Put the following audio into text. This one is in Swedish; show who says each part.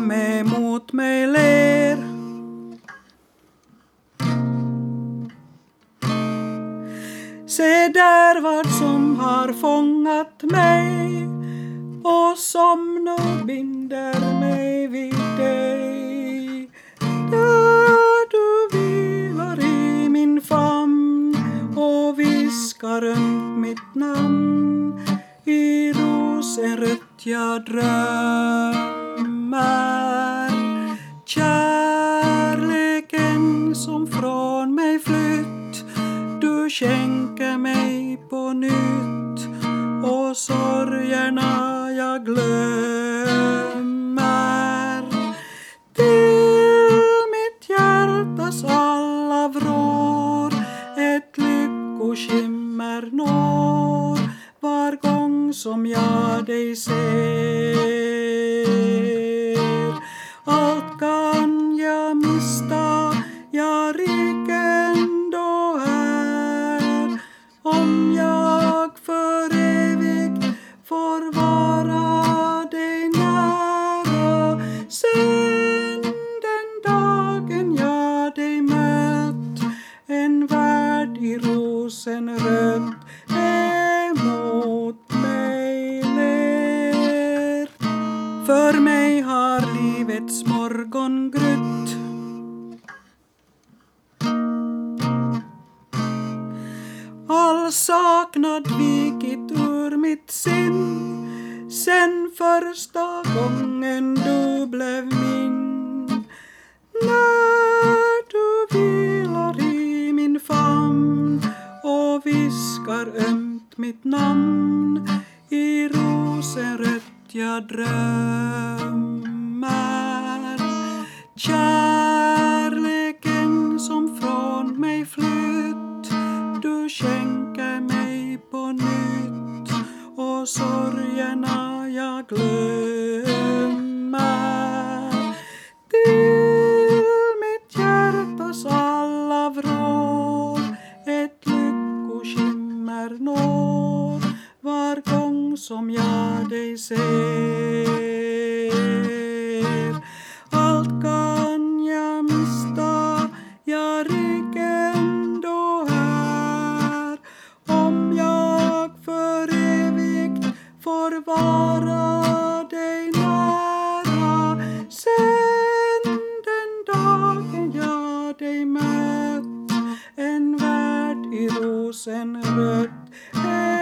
Speaker 1: som emot mig ler. Se där vad som har fångat mig och som nu binder mig vid dig. Där du vilar i min famn och viskar ömt mitt namn. I rosenrött jag drömmer. Kärleken som från mig flytt, du skänker mig på nytt och sorgerna jag glömmer. Till mitt hjärtas alla vrår ett lyckoskimmer når var gång som jag dig ser. Allt kan jag mista, jag rik ändå är, om jag för evigt får vara dig nära. Sen den dagen jag dig mött, en värld i rosenrött emot mig ler. För mig har livets morgon grytt. All saknad vikit ur mitt sinn, sen första gången du blev min. När du vilar i min famn och viskar ömt mitt namn, i rosenrött jag drömmer. Kärleken som från mig flytt, du skänker mig på nytt och sorgerna jag glömmer. Till mitt hjärtas alla vrår ett lyckoskimmer når var gång som jag dig ser. Allt kan jag mista, jag rik ändå är, om jag för evigt får vara dig nära. Sen den dagen jag dig mött, en värld i rosenrött